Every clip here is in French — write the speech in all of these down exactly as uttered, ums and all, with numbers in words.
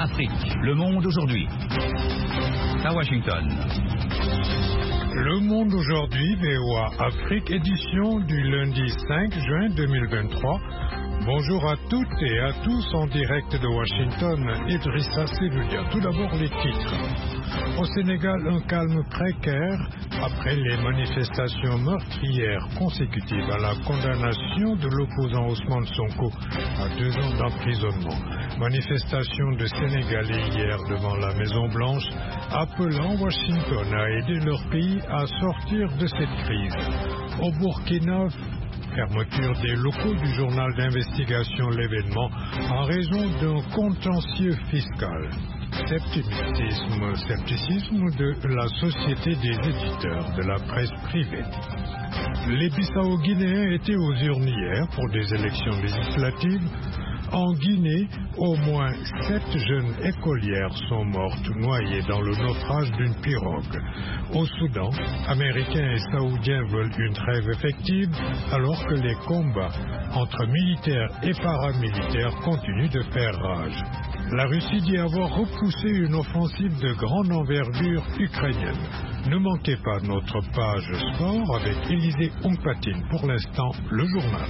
Afrique. Le monde aujourd'hui. À Washington. Le monde aujourd'hui, V O A Afrique, édition du lundi cinq juin deux mille vingt-trois. Bonjour à toutes et à tous en direct de Washington, Idrissa Seloulia. Tout d'abord les titres. Au Sénégal, un calme précaire après les manifestations meurtrières consécutives à la condamnation de l'opposant Ousmane Sonko à deux ans d'emprisonnement. Manifestation de Sénégalais hier devant la Maison-Blanche, appelant Washington à aider leur pays à sortir de cette crise. Au Burkina, fermeture des locaux du journal d'investigation L'événement en raison d'un contentieux fiscal. Scepticisme, scepticisme de la Société des éditeurs de la presse privée. Les Bissau-Guinéens étaient aux urnes hier pour des élections législatives. En Guinée, au moins sept jeunes écolières sont mortes noyées dans le naufrage d'une pirogue. Au Soudan, Américains et Saoudiens veulent une trêve effective alors que les combats entre militaires et paramilitaires continuent de faire rage. La Russie dit avoir repoussé une offensive de grande envergure ukrainienne. Ne manquez pas notre page sport avec Élisée Ompatine. Pour l'instant, le journal.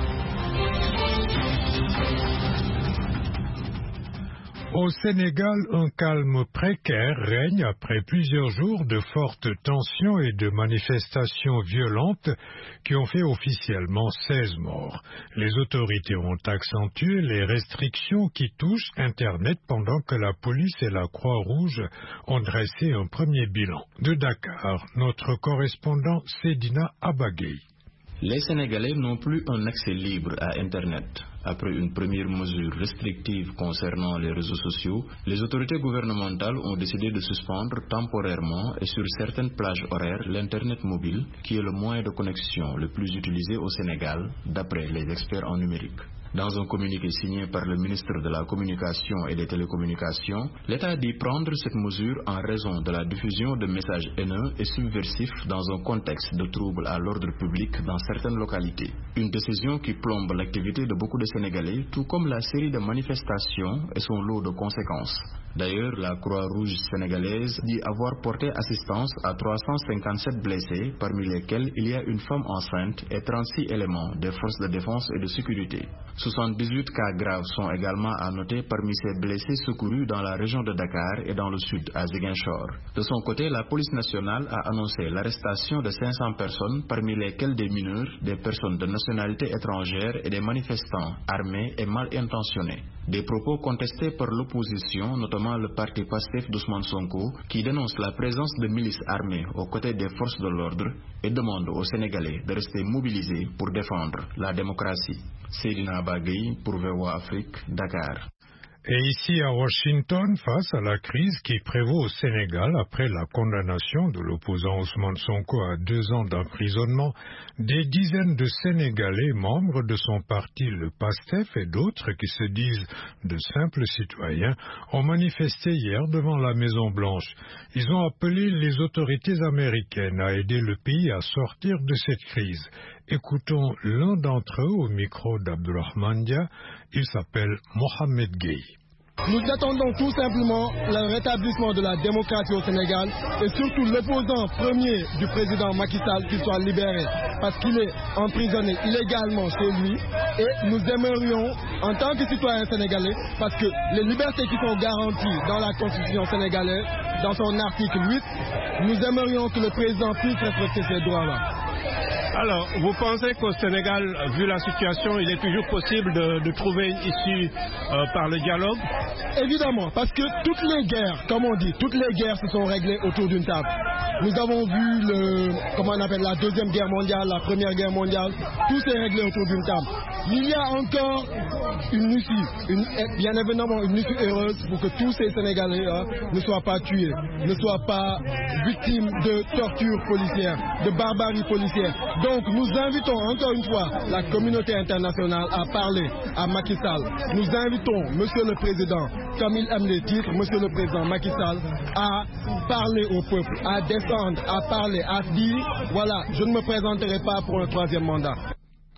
Au Sénégal, un calme précaire règne après plusieurs jours de fortes tensions et de manifestations violentes qui ont fait officiellement seize morts. Les autorités ont accentué les restrictions qui touchent Internet pendant que la police et la Croix-Rouge ont dressé un premier bilan. De Dakar, notre correspondant Sedina Abagay. Les Sénégalais n'ont plus un accès libre à Internet. Après une première mesure restrictive concernant les réseaux sociaux, les autorités gouvernementales ont décidé de suspendre temporairement et sur certaines plages horaires l'Internet mobile, qui est le moyen de connexion le plus utilisé au Sénégal, d'après les experts en numérique. Dans un communiqué signé par le ministre de la Communication et des Télécommunications, l'État dit prendre cette mesure en raison de la diffusion de messages haineux et subversifs dans un contexte de troubles à l'ordre public dans certaines localités. Une décision qui plombe l'activité de beaucoup de Sénégalais, tout comme la série de manifestations et son lot de conséquences. D'ailleurs, la Croix-Rouge sénégalaise dit avoir porté assistance à trois cent cinquante-sept blessés, parmi lesquels il y a une femme enceinte et trente-six éléments des forces de défense et de sécurité. soixante-dix-huit cas graves sont également à noter parmi ces blessés secourus dans la région de Dakar et dans le sud, à Ziguinchor. De son côté, la police nationale a annoncé l'arrestation de cinq cents personnes, parmi lesquelles des mineurs, des personnes de nationalité étrangère et des manifestants armés et mal intentionnés. Des propos contestés par l'opposition, notamment le parti Pastef d'Ousmane Sonko, qui dénonce la présence de milices armées aux côtés des forces de l'ordre et demande aux Sénégalais de rester mobilisés pour défendre la démocratie. Sedina Abagay pour V O A Afrique, Dakar. Et ici à Washington, face à la crise qui prévaut au Sénégal après la condamnation de l'opposant Ousmane Sonko à deux ans d'emprisonnement, des dizaines de Sénégalais membres de son parti, le PASTEF, et d'autres qui se disent de simples citoyens, ont manifesté hier devant la Maison-Blanche. Ils ont appelé les autorités américaines à aider le pays à sortir de cette crise. Écoutons l'un d'entre eux au micro d'Abdourahmane Dia. Il s'appelle Mohamed Gueye. Nous attendons tout simplement le rétablissement de la démocratie au Sénégal et surtout l'opposant premier du président Macky Sall qu'il soit libéré parce qu'il est emprisonné illégalement chez lui et nous aimerions en tant que citoyens sénégalais parce que les libertés qui sont garanties dans la constitution sénégalaise, dans son article huit, nous aimerions que le président puisse respecter ces droits-là. Alors, vous pensez qu'au Sénégal, vu la situation, il est toujours possible de, de trouver une issue euh, par le dialogue? Évidemment, parce que toutes les guerres, comme on dit, toutes les guerres se sont réglées autour d'une table. Nous avons vu le, comment on appelle, la deuxième guerre mondiale, la première guerre mondiale, tout s'est réglé autour d'une table. Il y a encore une issue, une, bien évidemment une issue heureuse pour que tous ces Sénégalais hein, ne soient pas tués, ne soient pas victimes de torture policière, de barbarie policière. Donc nous invitons encore une fois la communauté internationale à parler à Macky Sall. Nous invitons Monsieur le Président, comme il aime les titres, Monsieur le Président Macky Sall, à parler au peuple, à défendre, à parler, à dire, voilà, je ne me présenterai pas pour un troisième mandat.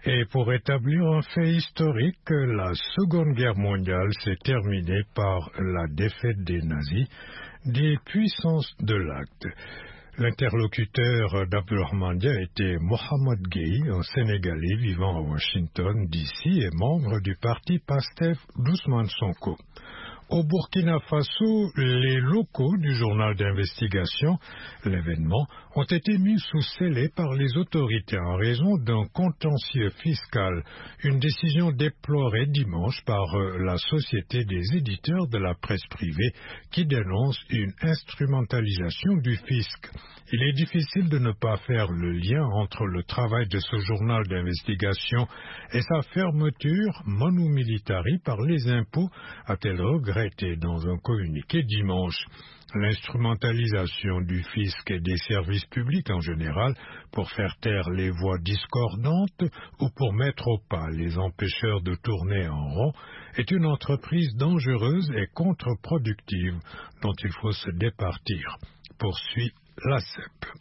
Et pour établir un fait historique, la Seconde Guerre mondiale s'est terminée par la défaite des nazis, des puissances de l'acte. L'interlocuteur d'Abdourahmane Dia était Mohamed Gueye, un Sénégalais vivant à Washington, D C et membre du parti PASTEF d'Ousmane Sonko. Au Burkina Faso, les locaux du journal d'investigation, l'événement, ont été mis sous scellé par les autorités en raison d'un contentieux fiscal, une décision déplorée dimanche par la Société des éditeurs de la presse privée qui dénonce une instrumentalisation du fisc. Il est difficile de ne pas faire le lien entre le travail de ce journal d'investigation et sa fermeture manu militari par les impôts, a-t-elle regretté dans un communiqué dimanche. L'instrumentalisation du fisc et des services publics en général pour faire taire les voix discordantes ou pour mettre au pas les empêcheurs de tourner en rond est une entreprise dangereuse et contre-productive dont il faut se départir, poursuit l'A C E P.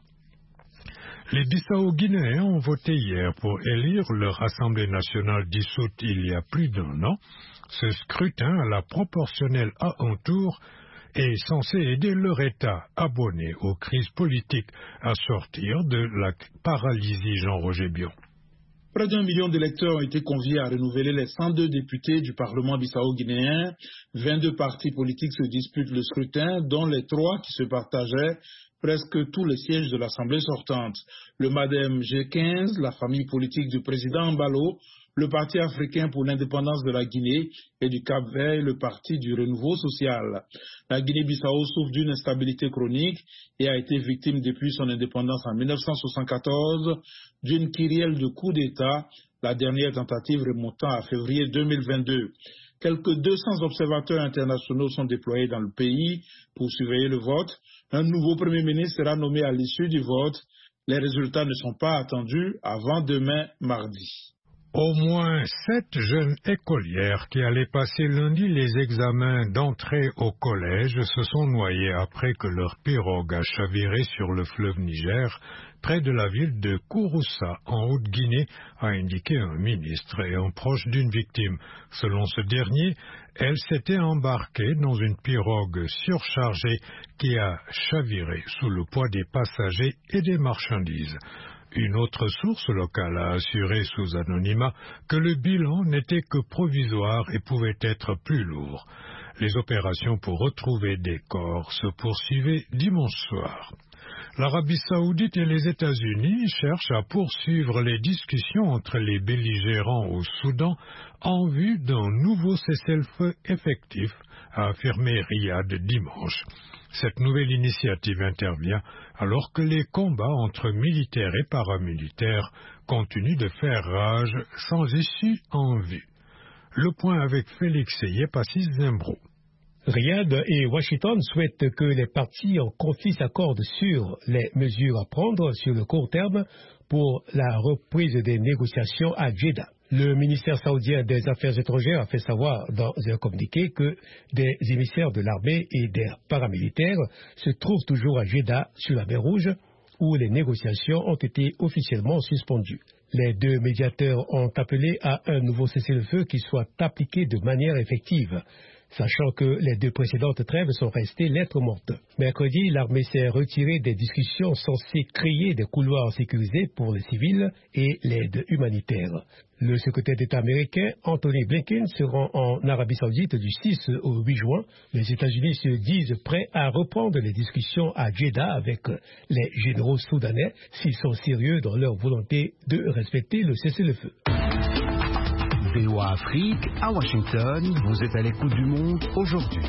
Les Bissau-Guinéens ont voté hier pour élire leur Assemblée nationale dissoute il y a plus d'un an. Ce scrutin à la proportionnelle à un tour est censé aider leur État abonné aux crises politiques à sortir de la paralysie Jean-Roger Bion. Près d'un million d'électeurs ont été conviés à renouveler les cent deux députés du Parlement bissau-guinéen. vingt-deux partis politiques se disputent le scrutin, dont les trois qui se partageaient presque tous les sièges de l'Assemblée sortante. Le MADEM G quinze, la famille politique du président Mbalo, le Parti africain pour l'indépendance de la Guinée et du Cap-Vert, le Parti du renouveau social. La Guinée-Bissau souffre d'une instabilité chronique et a été victime depuis son indépendance en mille neuf cent soixante-quatorze d'une kyrielle de coups d'État, la dernière tentative remontant à février deux mille vingt-deux. Quelques deux cents observateurs internationaux sont déployés dans le pays pour surveiller le vote. Un nouveau Premier ministre sera nommé à l'issue du vote. Les résultats ne sont pas attendus avant demain mardi. Au moins sept jeunes écolières qui allaient passer lundi les examens d'entrée au collège se sont noyées après que leur pirogue a chaviré sur le fleuve Niger, près de la ville de Kouroussa, en Haute-Guinée, a indiqué un ministre et un proche d'une victime. Selon ce dernier, elle s'était embarquée dans une pirogue surchargée qui a chaviré sous le poids des passagers et des marchandises. Une autre source locale a assuré sous anonymat que le bilan n'était que provisoire et pouvait être plus lourd. Les opérations pour retrouver des corps se poursuivaient dimanche soir. L'Arabie saoudite et les États-Unis cherchent à poursuivre les discussions entre les belligérants au Soudan en vue d'un nouveau cessez-le-feu effectif, a affirmé Riyad dimanche. Cette nouvelle initiative intervient alors que les combats entre militaires et paramilitaires continuent de faire rage sans issue en vue. Le point avec Félix Yepassis Zimbro. Riyad et Washington souhaitent que les parties en conflit s'accordent sur les mesures à prendre sur le court terme pour la reprise des négociations à Jeddah. Le ministère saoudien des Affaires étrangères a fait savoir dans un communiqué que des émissaires de l'armée et des paramilitaires se trouvent toujours à Jeddah sur la mer Rouge où les négociations ont été officiellement suspendues. Les deux médiateurs ont appelé à un nouveau cessez-le-feu qui soit appliqué de manière effective, sachant que les deux précédentes trêves sont restées lettres mortes. Mercredi, l'armée s'est retirée des discussions censées créer des couloirs sécurisés pour les civils et l'aide humanitaire. Le secrétaire d'État américain Anthony Blinken se rend en Arabie Saoudite du six au huit juin. Les États-Unis se disent prêts à reprendre les discussions à Jeddah avec les généraux soudanais s'ils sont sérieux dans leur volonté de respecter le cessez-le-feu. V O A Afrique, à Washington, vous êtes à l'écoute du monde aujourd'hui.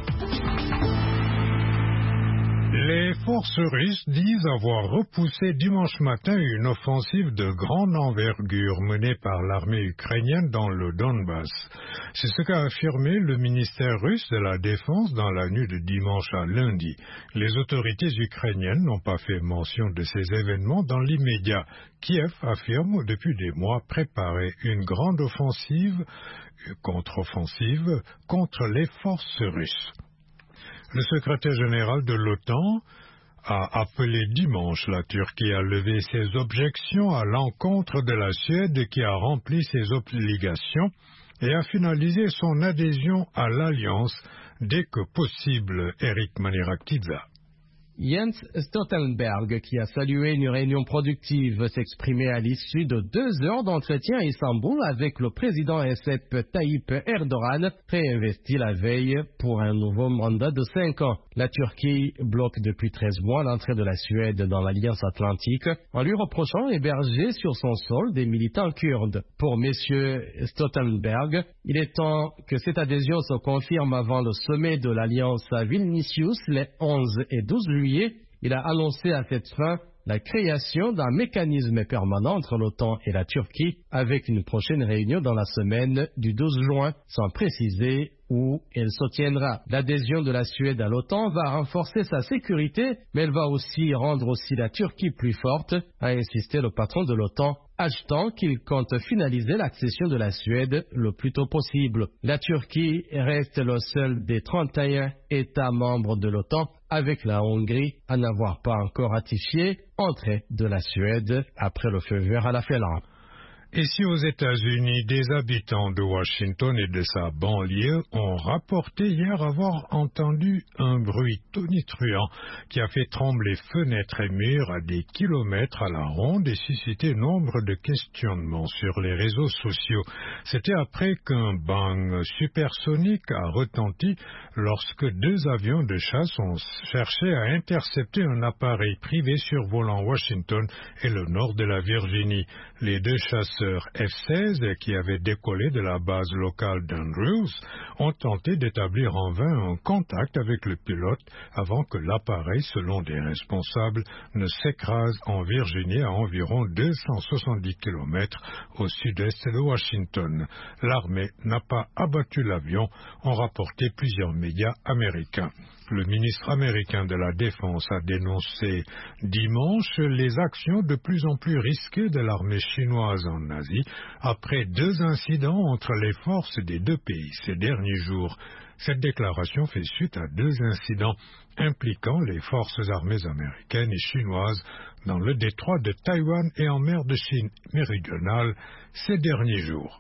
Les forces russes disent avoir repoussé dimanche matin une offensive de grande envergure menée par l'armée ukrainienne dans le Donbass. C'est ce qu'a affirmé le ministère russe de la Défense dans la nuit de dimanche à lundi. Les autorités ukrainiennes n'ont pas fait mention de ces événements dans l'immédiat. Kiev affirme depuis des mois préparer une grande offensive, contre-offensive, contre les forces russes. Le secrétaire général de l'OTAN a appelé dimanche la Turquie à lever ses objections à l'encontre de la Suède qui a rempli ses obligations et à finaliser son adhésion à l'Alliance dès que possible. Eric Manirakidze. Jens Stoltenberg, qui a salué une réunion productive, s'exprimait à l'issue de deux heures d'entretien à Istanbul avec le président Recep Tayyip Erdogan, réinvesti la veille pour un nouveau mandat de cinq ans. La Turquie bloque depuis treize mois l'entrée de la Suède dans l'Alliance Atlantique en lui reprochant d'héberger sur son sol des militants kurdes. Pour M. Stoltenberg, il est temps que cette adhésion se confirme avant le sommet de l'Alliance à Vilnius les onze et douze juillet. Il a annoncé à cette fin la création d'un mécanisme permanent entre l'OTAN et la Turquie avec une prochaine réunion dans la semaine du douze juin, sans préciser où elle se tiendra. L'adhésion de la Suède à l'OTAN va renforcer sa sécurité, mais elle va aussi rendre aussi la Turquie plus forte, a insisté le patron de l'OTAN, ajoutant qu'il compte finaliser l'accession de la Suède le plus tôt possible. La Turquie reste le seul des trente et un États membres de l'OTAN, avec la Hongrie à n'avoir pas encore ratifié entrée de la Suède après le feu vert à la Finlande. Ici aux États-Unis, des habitants de Washington et de sa banlieue ont rapporté hier avoir entendu un bruit tonitruant qui a fait trembler fenêtres et murs à des kilomètres à la ronde et suscité nombre de questionnements sur les réseaux sociaux. C'était après qu'un bang supersonique a retenti lorsque deux avions de chasse ont cherché à intercepter un appareil privé survolant Washington et le nord de la Virginie. Les deux chasseurs F seize qui avaient décollé de la base locale d'Andrews ont tenté d'établir en vain un contact avec le pilote avant que l'appareil, selon des responsables, ne s'écrase en Virginie à environ deux cent soixante-dix kilomètres au sud-est de Washington. L'armée n'a pas abattu l'avion, ont rapporté plusieurs médias américains. Le ministre américain de la Défense a dénoncé dimanche les actions de plus en plus risquées de l'armée chinoise en Asie après deux incidents entre les forces des deux pays ces derniers jours. Cette déclaration fait suite à deux incidents impliquant les forces armées américaines et chinoises dans le détroit de Taïwan et en mer de Chine méridionale ces derniers jours.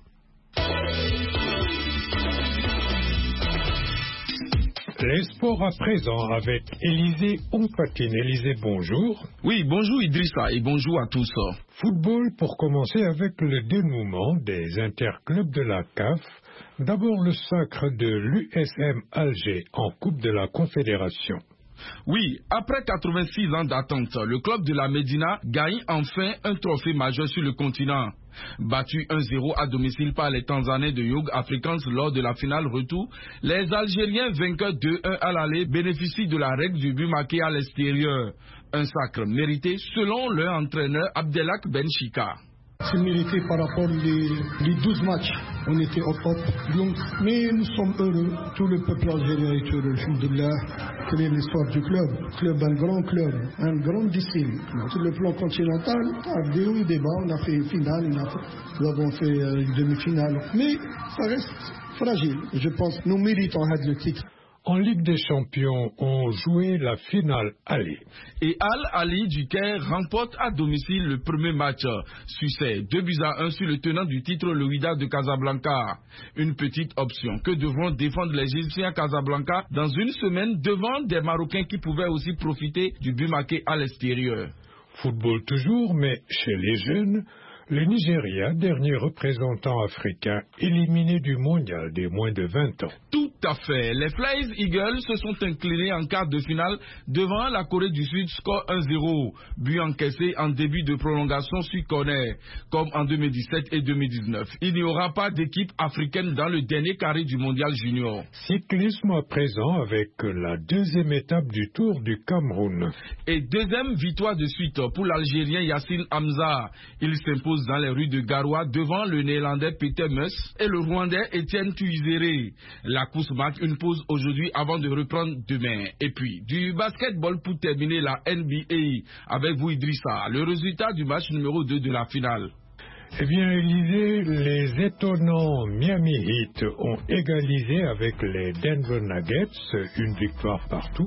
Les sports à présent avec Élisée Ompatine. Élisée, bonjour. Oui, bonjour Idrissa et bonjour à tous. Football pour commencer avec le dénouement des interclubs de la C A F. D'abord le sacre de l'U S M Alger en Coupe de la Confédération. Oui, après quatre-vingt-six ans d'attente, le club de la Médina gagne enfin un trophée majeur sur le continent. Battu un zéro à domicile par les Tanzaniens de Young Africans lors de la finale retour, les Algériens vainqueurs deux un à l'aller bénéficient de la règle du but marqué à l'extérieur. Un sacre mérité selon leur entraîneur Abdelak Ben Chika. C'est mérité par rapport aux douze matchs. On était au top. Donc, mais nous sommes heureux. Tout le peuple algérien est heureux. Alhamdoulilah. Quelle est l'histoire du club? Club, un grand club, un grand discipline. Sur le plan continental, à des hauts et des bas, on a fait une finale, on a fait, nous avons fait une demi-finale. Mais ça reste fragile. Je pense que nous méritons le titre. En Ligue des Champions, on jouait la finale aller. Et Al-Ali du Caire remporte à domicile le premier match. Succès deux buts à un sur le tenant du titre, le Wydad de Casablanca. Une petite option que devront défendre les Égyptiens à Casablanca dans une semaine devant des Marocains qui pouvaient aussi profiter du but marqué à l'extérieur. Football toujours, mais chez les jeunes, le Nigeria, dernier représentant africain, éliminé du mondial des moins de vingt ans. Tout à fait. Les Flyers Eagles se sont inclinés en quart de finale devant la Corée du Sud, score un zéro. But encaissé en début de prolongation sur corner, comme en deux mille dix-sept et deux mille dix-neuf. Il n'y aura pas d'équipe africaine dans le dernier carré du mondial junior. Cyclisme à présent avec la deuxième étape du Tour du Cameroun. Et deuxième victoire de suite pour l'Algérien Yassine Hamza. Il s'impose dans les rues de Garoua devant le Néerlandais Peter Mus et le Rwandais Etienne Tuizere. La course marque une pause aujourd'hui avant de reprendre demain. Et puis, du basketball pour terminer la N B A. Avec vous Idrissa, le résultat du match numéro deux de la finale. Eh bien, Élisée, les étonnants Miami Heat ont égalisé avec les Denver Nuggets, une victoire partout.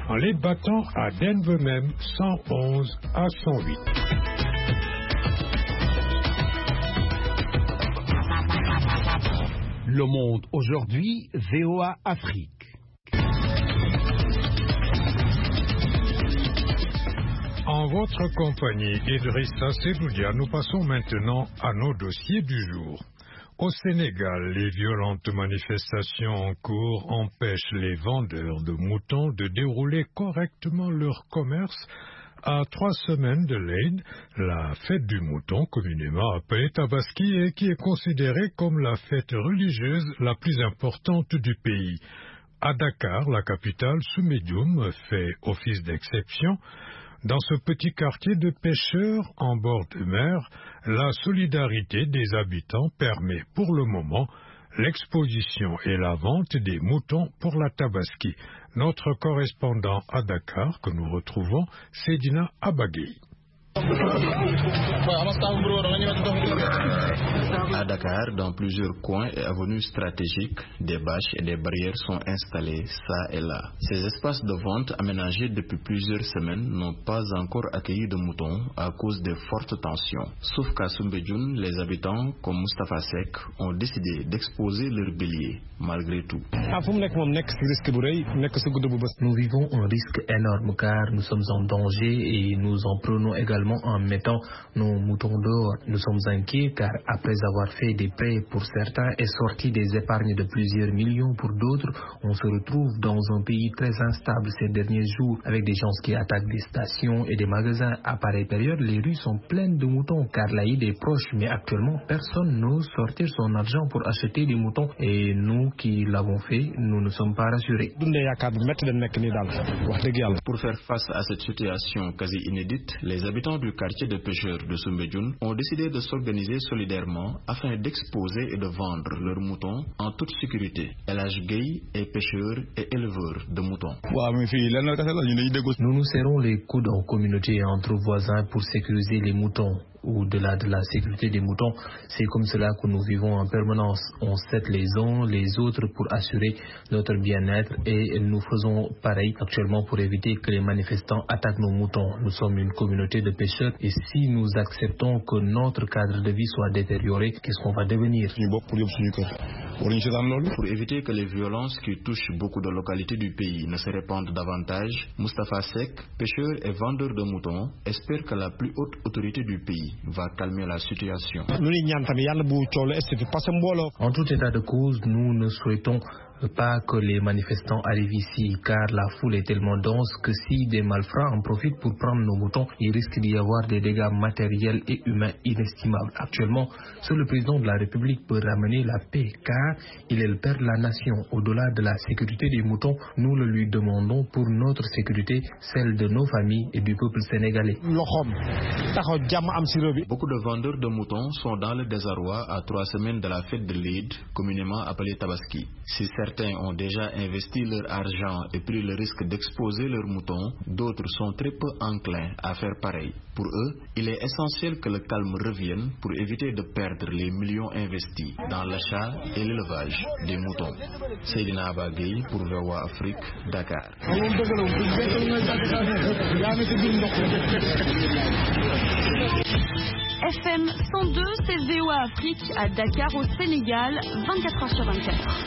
en les battant à Denver même cent onze à cent huit. Le Monde aujourd'hui, V O A Afrique. En votre compagnie, Idrissa Seloudia, nous passons maintenant à nos dossiers du jour. Au Sénégal, les violentes manifestations en cours empêchent les vendeurs de moutons de dérouler correctement leur commerce à trois semaines de l'Aïd, la fête du mouton communément appelée Tabaski et qui est considérée comme la fête religieuse la plus importante du pays. À Dakar, la capitale, Soumbédioune fait office d'exception. Dans ce petit quartier de pêcheurs en bord de mer, la solidarité des habitants permet pour le moment l'exposition et la vente des moutons pour la Tabaski. Notre correspondant à Dakar, que nous retrouvons, Seydina Abagui. À Dakar, dans plusieurs coins et avenues stratégiques, des bâches et des barrières sont installées ça et là. Ces espaces de vente aménagés depuis plusieurs semaines n'ont pas encore accueilli de moutons à cause des fortes tensions. Sauf qu'à Soumbédioune, les habitants, comme Moustapha Seck, ont décidé d'exposer leurs béliers, malgré tout. Nous vivons un risque énorme car nous sommes en danger et nous en prenons également en mettant nos moutons dehors. Nous sommes inquiets car après avoir fait des prêts pour certains et sorti des épargnes de plusieurs millions pour d'autres, on se retrouve dans un pays très instable ces derniers jours avec des gens qui attaquent des stations et des magasins. À pareille période, les rues sont pleines de moutons car l'Aïd est proche, mais actuellement personne n'ose sortir son argent pour acheter des moutons et nous qui l'avons fait, nous ne sommes pas rassurés. Pour faire face à cette situation quasi inédite, les habitants du quartier de pêcheurs de Soumbédioune ont décidé de s'organiser solidairement afin d'exposer et de vendre leurs moutons en toute sécurité. El Hadj Gueye est pêcheur et éleveur de moutons. Nous nous serrons les coudes en communauté et entre voisins pour sécuriser les moutons. Au-delà de la sécurité des moutons, c'est comme cela que nous vivons en permanence. On s'aide les uns les autres pour assurer notre bien-être et nous faisons pareil actuellement pour éviter que les manifestants attaquent nos moutons. Nous sommes une communauté de pêcheurs et si nous acceptons que notre cadre de vie soit détérioré, qu'est-ce qu'on va devenir? Pour éviter que les violences qui touchent beaucoup de localités du pays ne se répandent davantage, Moustapha Seck, pêcheur et vendeur de moutons, espère que la plus haute autorité du pays va calmer la situation. En tout état de cause, nous ne souhaitons pas que les manifestants arrivent ici car la foule est tellement dense que si des malfrats en profitent pour prendre nos moutons, il risque d'y avoir des dégâts matériels et humains inestimables. Actuellement, seul le président de la République peut ramener la paix car il est le père de la nation. Au-delà de la sécurité des moutons, nous le lui demandons pour notre sécurité, celle de nos familles et du peuple sénégalais. Beaucoup de vendeurs de moutons sont dans le désarroi à trois semaines de la fête de l'Eid, communément appelée Tabaski. Si certains ont déjà investi leur argent et pris le risque d'exposer leurs moutons, d'autres sont très peu enclins à faire pareil. Pour eux, il est essentiel que le calme revienne pour éviter de perdre les millions investis dans l'achat et l'élevage des moutons. Seydina Abagui pour V O A Afrique, Dakar. F M cent deux, c'est V O A Afrique à Dakar au Sénégal, vingt-quatre heures sur vingt-quatre.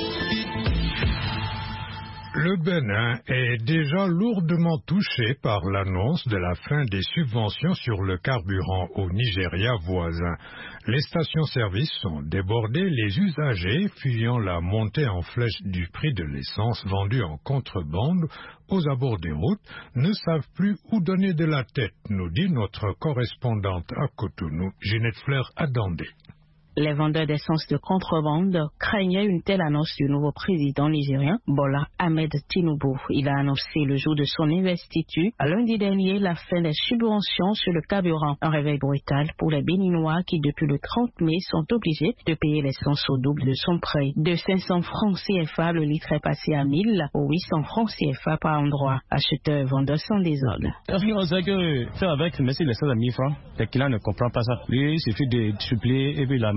Le Bénin est déjà lourdement touché par l'annonce de la fin des subventions sur le carburant au Nigeria voisin. Les stations-service sont débordées, les usagers, fuyant la montée en flèche du prix de l'essence vendue en contrebande aux abords des routes, ne savent plus où donner de la tête, nous dit notre correspondante à Cotonou, Ginette Fleur Adandé. Les vendeurs d'essence de contrebande craignaient une telle annonce du nouveau président nigérien, Bola Ahmed Tinubu. Il a annoncé le jour de son investiture, lundi dernier, la fin des subventions sur le carburant. Un réveil brutal pour les Béninois qui, depuis le trente mai, sont obligés de payer l'essence au double de son prix. De cinq cents francs C F A, le litre est passé à mille ou huit cents francs C F A par endroit. Acheteurs et vendeurs sans désordre. On sait que faire avec, mais si l'essence à mille francs, les clients ne comprennent pas ça. Lui, il suffit de suppléer et puis la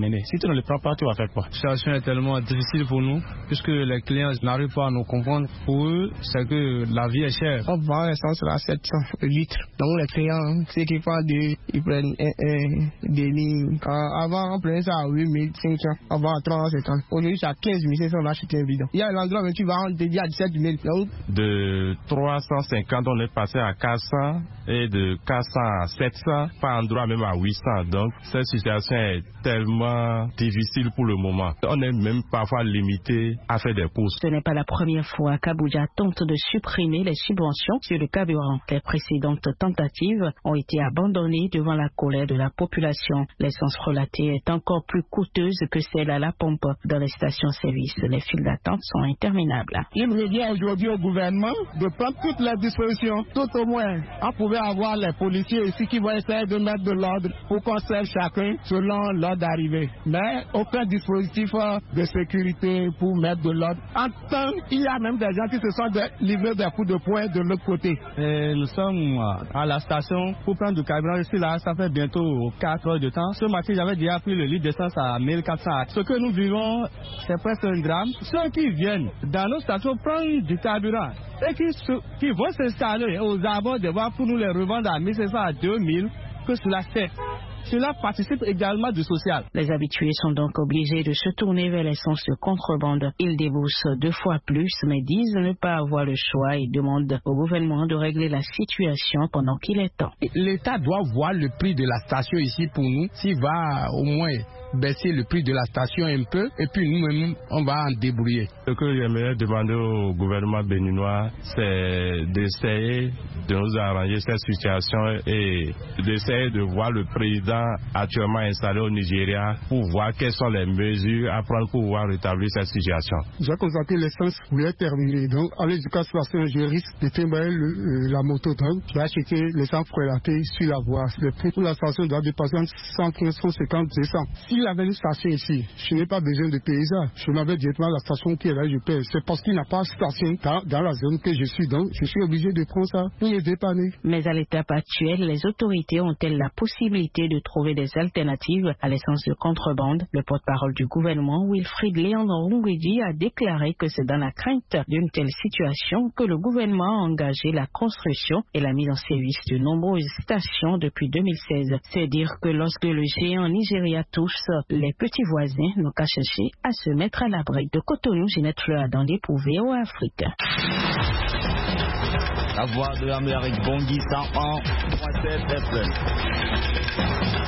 mener. Si tu ne le prends pas, tu vas faire quoi? La situation est tellement difficile pour nous, puisque les clients n'arrivent pas à nous comprendre. Pour eux, c'est que la vie est chère. On vend l'essence à sept cents litres. Donc les clients, ceux qui font des, ils prennent un, un, des lignes. Euh, avant, on prenait ça à huit mille cinq cents. Avant, à trois cent cinquante. Aujourd'hui, c'est à quinze mille cinq cents, on achète un bidon. Il y a l'endroit où tu vas, on te dit à dix-sept mille. Donc, de trois cent cinquante, on est passé à quatre cents et de quatre cents à sept cents, par endroit même à huit cents. Donc, cette situation est tellement difficile pour le moment. On est même parfois limité à faire des pauses. Ce n'est pas la première fois qu'Abuja tente de supprimer les subventions sur le carburant. Les précédentes tentatives ont été abandonnées devant la colère de la population. L'essence relatée est encore plus coûteuse que celle à la pompe. Dans les stations-service, les files d'attente sont interminables. Il revient aujourd'hui au gouvernement de prendre toutes les dispositions. Tout au moins, on pouvait avoir les policiers ici qui vont essayer de mettre de l'ordre pour qu'on serve chacun selon l'ordre d'arrivée. Mais aucun dispositif de sécurité pour mettre de l'ordre. En temps, il y a même des gens qui se sont livrés des coups de poing de l'autre côté. Et nous sommes à la station pour prendre du carburant. Je suis là, ça fait bientôt quatre heures de temps. Ce matin, j'avais déjà pris le litre d'essence à mille quatre cents. Ce que nous vivons, c'est presque un drame. Ceux qui viennent dans nos stations prendre du carburant et qui, qui vont s'installer aux abords des voies pour nous les revendre à mille cinq cents à deux mille, que cela fait. Cela participe également du social. Les habitués sont donc obligés de se tourner vers l'essence de contrebande. Ils déboursent deux fois plus, mais disent ne pas avoir le choix et demandent au gouvernement de régler la situation pendant qu'il est temps. L'État doit voir le prix de la station ici pour nous, s'il va au moins baisser le prix de la station un peu, et puis nous-mêmes, on va en débrouiller. Ce que j'aimerais demander au gouvernement béninois, c'est d'essayer de nous arranger cette situation et d'essayer de voir le président actuellement installé au Nigeria pour voir quelles sont les mesures à prendre pour pouvoir rétablir cette situation. J'ai constaté que l'essence voulait terminer. Donc, aller jusqu'à la station, je risque de tomber la moto. Donc, j'ai acheté l'essence prélatée sur la voie. Le prix pour la station doit dépasser cent quinze, cent cinquante, deux cents. S'il avait une station ici, je n'ai pas besoin de payer ça. Je m'avais directement la station qui est là, je paye. C'est parce qu'il n'y a pas de station dans, dans la zone que je suis. Donc, je suis obligé de prendre ça pour les dépanner. Mais à l'étape actuelle, les autorités ont-elles la possibilité de trouver des alternatives à l'essence de contrebande? Le porte-parole du gouvernement, Wilfried Léandre Ngwedi, a déclaré que c'est dans la crainte d'une telle situation que le gouvernement a engagé la construction et la mise en service de nombreuses stations depuis deux mille seize. C'est dire que lorsque le géant Nigeria touche, les petits voisins n'ont qu'à chercher à se mettre à l'abri. De Cotonou, Ginette Fleur dans des V O A Afrique. La voix de l'Amérique, Bangui cent un point sept F M.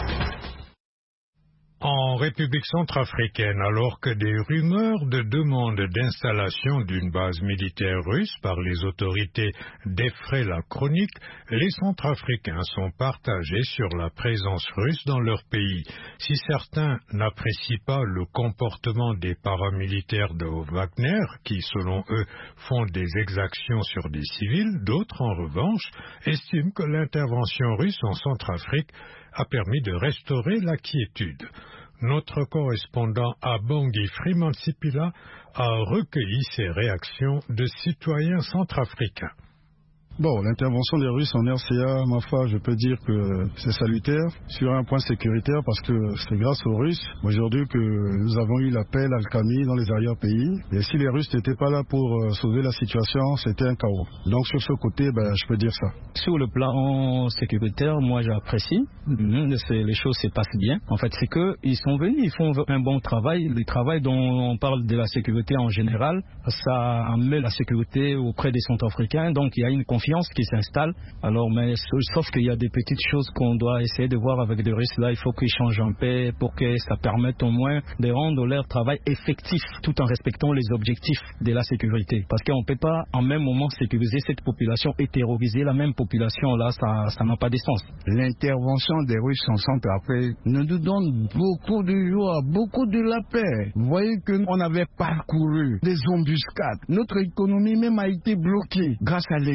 En République centrafricaine, alors que des rumeurs de demande d'installation d'une base militaire russe par les autorités défraient la chronique, les Centrafricains sont partagés sur la présence russe dans leur pays. Si certains n'apprécient pas le comportement des paramilitaires de Wagner, qui selon eux font des exactions sur des civils, d'autres en revanche estiment que l'intervention russe en Centrafrique a permis de restaurer la quiétude. Notre correspondant à Bangui, Freeman Sipila, a recueilli ces réactions de citoyens centrafricains. Bon, l'intervention des Russes en R C A, ma foi, je peux dire que c'est salutaire sur un point sécuritaire parce que c'est grâce aux Russes aujourd'hui que nous avons eu l'appel Al-Khami dans les arrière-pays. Et si les Russes n'étaient pas là pour sauver la situation, c'était un chaos. Donc sur ce côté, ben, je peux dire ça. Sur le plan sécuritaire, moi j'apprécie. Les choses se passent bien. En fait, c'est qu'ils sont venus, ils font un bon travail. Le travail dont on parle de la sécurité en général, ça amène la sécurité auprès des Centrafricains. Donc il y a une confiance qui s'installe. Alors, mais sauf qu'il y a des petites choses qu'on doit essayer de voir avec les Russes. Là, il faut qu'ils changent un peu pour que ça permette au moins de rendre leur travail effectif tout en respectant les objectifs de la sécurité. Parce qu'on ne peut pas en même moment sécuriser cette population et terroriser la même population. Là, ça ça n'a pas de sens. L'intervention des Russes en Centrafrique nous donne beaucoup de joie, beaucoup de la paix. Vous voyez qu'on avait parcouru des embuscades. Notre économie même a été bloquée grâce à les terroristes.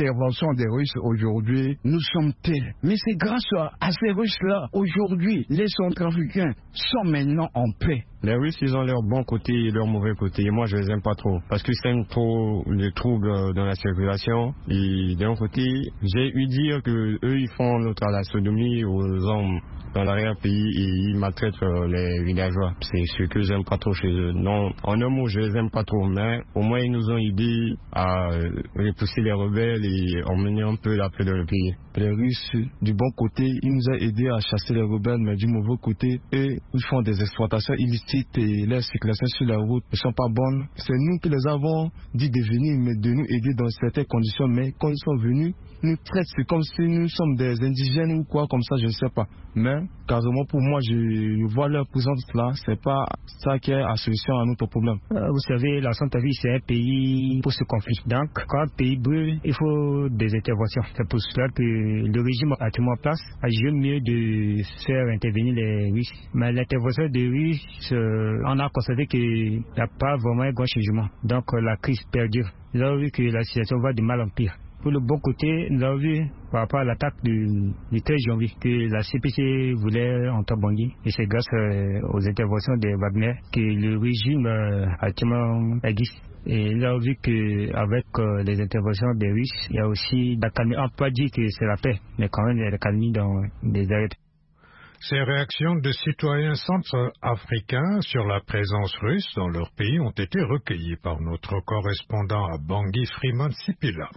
l'intervention des Russes aujourd'hui, nous sommes tels. Mais c'est grâce à ces Russes-là, aujourd'hui, les centrafricains sont maintenant en paix. Les Russes, ils ont leur bon côté et leur mauvais côté. Et moi, je les aime pas trop. Parce qu'ils sèment trop les troubles dans la circulation. Et d'un côté, j'ai eu dire que eux, ils font l'autre à la sodomie aux hommes dans l'arrière-pays et ils maltraitent les villageois. C'est ce que j'aime pas trop chez eux. Non, en un mot, je les aime pas trop. Mais au moins, ils nous ont aidés à repousser les rebelles et emmener un peu la paix dans le pays. Les Russes, du bon côté, ils nous ont aidés à chasser les rebelles, mais du mauvais côté, eux, ils font des exploitations illicites et les circulations sur la route ne sont pas bonnes. C'est nous qui les avons dit de venir, mais de nous aider dans certaines conditions. Mais quand ils sont venus, nous traitent, c'est comme si nous sommes des indigènes ou quoi, comme ça, je ne sais pas. Mais carrément pour moi, je vois leur présence là, c'est pas ça qui est la solution à notre problème. Euh, vous savez, la Centrafrique, c'est un pays pour ce conflit. Donc, quand un pays brûle, il faut des interventions. C'est pour cela que le régime actuellement en place a jugé mieux de faire intervenir les Russes. Mais l'intervention des Russes, euh, on a constaté qu'il n'y a pas vraiment un grand changement. Donc, euh, la crise perdure. Nous avons vu que la situation va de mal en pire. Pour le bon côté, nous avons vu par rapport à l'attaque du, du treize janvier que la C P C voulait entrer Bangui. Et c'est grâce euh, aux interventions de Wagner que le régime euh, actuellement existe. Et là, on a vu qu'avec euh, les interventions des Russes, il y a aussi la calmie. On ne peut pas dire que c'est la paix, mais quand même il y a la calmie dans les arrêts. Ces réactions de citoyens centrafricains sur la présence russe dans leur pays ont été recueillies par notre correspondant à Bangui, Freeman Sipila.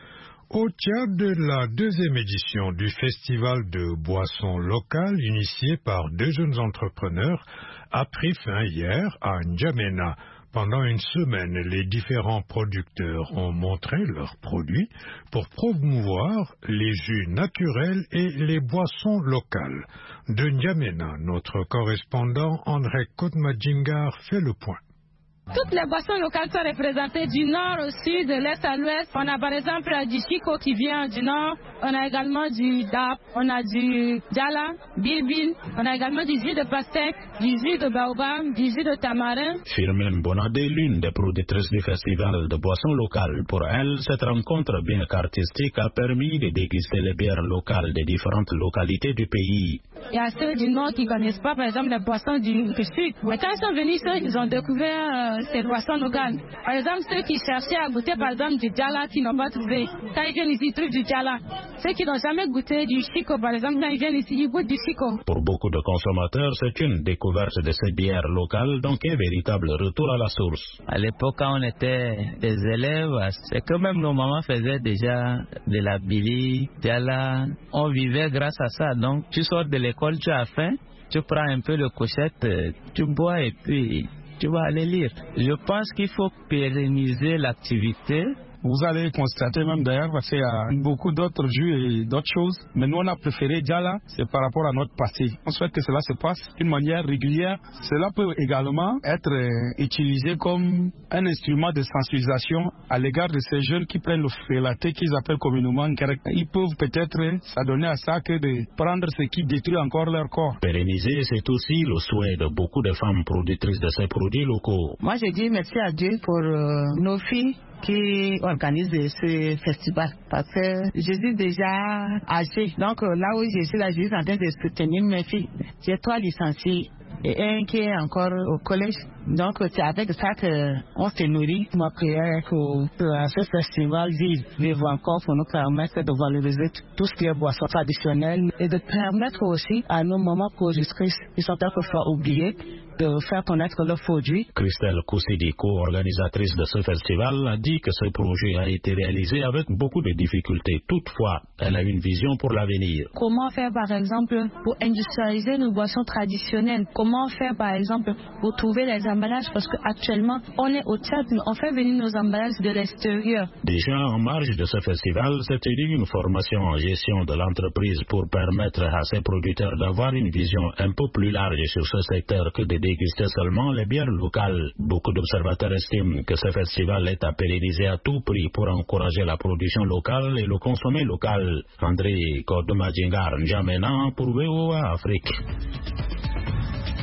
Au Tchad, la deuxième édition du festival de boissons locales initié par deux jeunes entrepreneurs a pris fin hier à N'Djamena. Pendant une semaine, les différents producteurs ont montré leurs produits pour promouvoir les jus naturels et les boissons locales. De N'Djamena, notre correspondant André Kotmadjingar fait le point. Toutes les boissons locales sont représentées du nord au sud, de l'est à l'ouest. On a par exemple du Chico qui vient du nord. On a également du D A P, on a du Djala, Bilbil. On a également du jus de pastèque, du jus de baobab, du jus de tamarin. Firmin Bonadé, l'une des productrices du festival de boissons locales. Pour elle, cette rencontre bien qu'artistique a permis de déguster les bières locales des différentes localités du pays. Il y a ceux du nord qui ne connaissent pas, par exemple, les boissons du sud. Mais quand ils sont venus, ils ont découvert euh, ces boissons locales. Par exemple, ceux qui cherchaient à goûter, par exemple, du Djala, qui n'ont pas trouvé. Quand ils viennent ici, ils trouvent du Djala. Ceux qui n'ont jamais goûté du Chico, par exemple, quand ils viennent ici, ils goûtent du Chico. Pour beaucoup de consommateurs, c'est une découverte de ces bières locales, donc un véritable retour à la source. À l'époque, quand on était des élèves, c'est que même nos mamans faisaient déjà de la Bili, Djala. On vivait grâce à ça. Donc, tu sors de l'école, tu as faim, tu prends un peu de cochette, tu bois et puis tu vas aller lire. Je pense qu'il faut pérenniser l'activité. Vous allez constater même d'ailleurs parce qu'il y a beaucoup d'autres jus et d'autres choses. Mais nous, on a préféré Djala, c'est par rapport à notre passé. On souhaite que cela se passe d'une manière régulière. Cela peut également être utilisé comme un instrument de sensibilisation à l'égard de ces jeunes qui prennent le félaté qu'ils appellent communément Nkerek. Ils peuvent peut-être s'adonner à ça que de prendre ce qui détruit encore leur corps. Pérenniser, c'est aussi le souhait de beaucoup de femmes productrices de ces produits locaux. Moi, je dis merci à Dieu pour euh, nos filles qui organise ce festival parce que je suis déjà âgée. Donc là où je suis là, je suis en train de soutenir mes filles. J'ai trois licenciés et un qui est encore au collège. Donc c'est avec ça qu'on se nourrit. Ma prière pour que ce festival vive, vive encore pour nous permettre de valoriser tout ce qui est boisson traditionnelle et de permettre aussi à nos mamans productrices qui sont quelquefois oubliées de faire connaître leurs produits. Christelle Koussidiko, organisatrice de ce festival, a dit que ce projet a été réalisé avec beaucoup de difficultés. Toutefois, elle a une vision pour l'avenir. Comment faire par exemple pour industrialiser nos boissons traditionnelles? Comment faire par exemple pour trouver les emballages? Parce qu'actuellement, on est au Tchad, on fait venir nos emballages de l'extérieur. Déjà en marge de ce festival, c'était une formation en gestion de l'entreprise pour permettre à ces producteurs d'avoir une vision un peu plus large sur ce secteur que de déguster seulement les bières locales. Beaucoup d'observateurs estiment que ce festival est à pérenniser à tout prix pour encourager la production locale et le consommer local. André Kotmadjingar, N'Djamena pour V O A Afrique.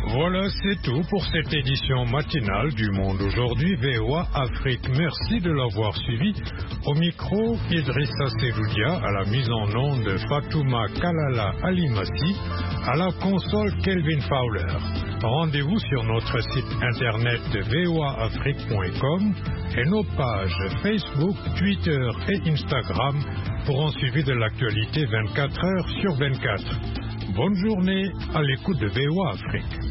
Voilà, c'est tout pour cette édition matinale du Monde aujourd'hui, V O A Afrique. Merci de l'avoir suivi. Au micro, Idrissa Seloudia, à la mise en onde Fatouma Kalala Alimassi, à la console Kelvin Fowler. Rendez-vous sur notre site internet v o a afrique point com et nos pages Facebook, Twitter et Instagram pour un suivi de l'actualité vingt-quatre heures sur vingt-quatre. Bonne journée à l'écoute de V O A Afrique.